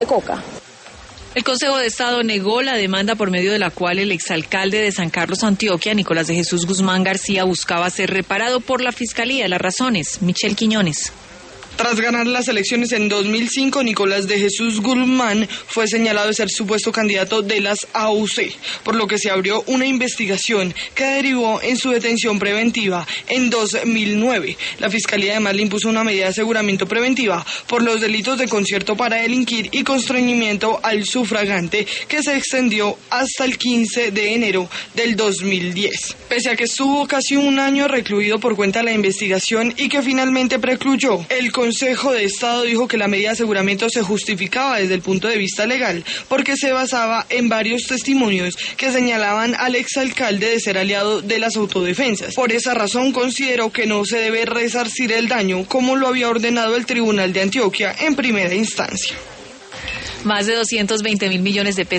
Coca. El Consejo de Estado negó la demanda por medio de la cual el exalcalde de San Carlos, Antioquia, Nicolás de Jesús Guzmán García, buscaba ser reparado por la Fiscalía. Las razones, Michelle Quiñones. Tras ganar las elecciones en 2005, Nicolás de Jesús Guzmán fue señalado de ser supuesto candidato de las AUC, por lo que se abrió una investigación que derivó en su detención preventiva en 2009. La Fiscalía además le impuso una medida de aseguramiento preventiva por los delitos de concierto para delinquir y constreñimiento al sufragante, que se extendió hasta el 15 de enero del 2010. Pese a que estuvo casi un año recluido por cuenta de la investigación y que finalmente precluyó, el Consejo de Estado dijo que la medida de aseguramiento se justificaba desde el punto de vista legal porque se basaba en varios testimonios que señalaban al exalcalde de ser aliado de las autodefensas. Por esa razón consideró que no se debe resarcir el daño como lo había ordenado el Tribunal de Antioquia en primera instancia. Más de 220.000 millones de pesos